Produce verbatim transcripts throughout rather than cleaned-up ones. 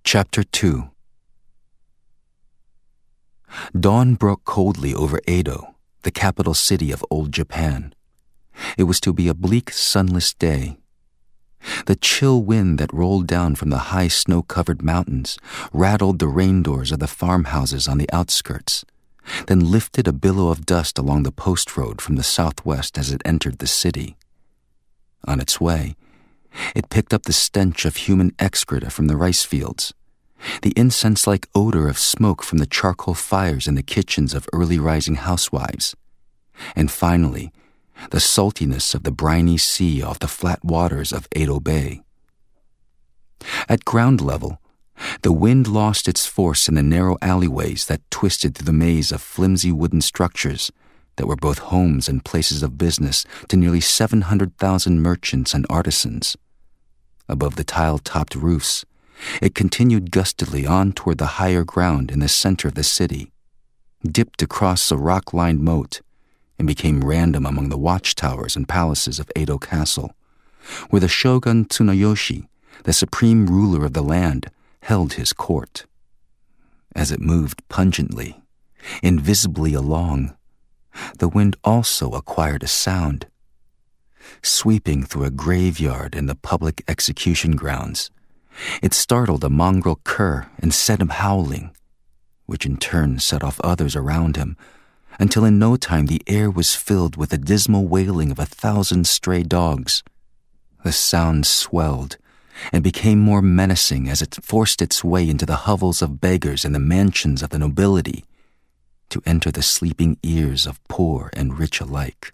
Chapter two. Dawn broke coldly over Edo, the capital city of old Japan. It was to be a bleak, sunless day. The chill wind that rolled down from the high snow-covered mountains rattled the rain doors of the farmhouses on the outskirts, then lifted a billow of dust along the post road from the southwest as it entered the city. On its way, it picked up the stench of human excreta from the rice fields, the incense-like odor of smoke from the charcoal fires in the kitchens of early-rising housewives, and finally, the saltiness of the briny sea off the flat waters of Edo Bay. At ground level, the wind lost its force in the narrow alleyways that twisted through the maze of flimsy wooden structures that were both homes and places of business to nearly seven hundred thousand merchants and artisans. Above the tile-topped roofs, it continued gustily on toward the higher ground in the center of the city, dipped across a rock-lined moat, and became random among the watchtowers and palaces of Edo Castle, where the shogun Tsunayoshi, the supreme ruler of the land, held his court. As it moved pungently, invisibly along, the wind also acquired a sound. Sweeping through a graveyard in the public execution grounds, it startled a mongrel cur and set him howling, which in turn set off others around him, until in no time the air was filled with the dismal wailing of a thousand stray dogs. The sound swelled and became more menacing as it forced its way into the hovels of beggars and the mansions of the nobility, to enter the sleeping ears of poor and rich alike.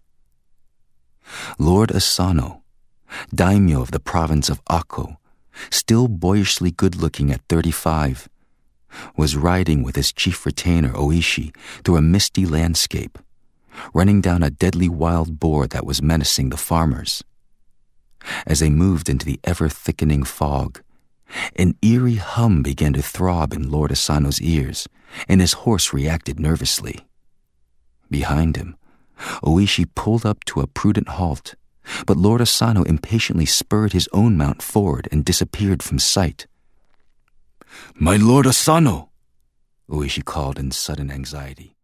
Lord Asano, daimyo of the province of Akko, still boyishly good-looking at thirty-five, was riding with his chief retainer Oishi through a misty landscape, running down a deadly wild boar that was menacing the farmers. As they moved into the ever-thickening fog, an eerie hum began to throb in Lord Asano's ears, and his horse reacted nervously. Behind him, Oishi pulled up to a prudent halt, but Lord Asano impatiently spurred his own mount forward and disappeared from sight. "My Lord Asano!" Oishi called in sudden anxiety.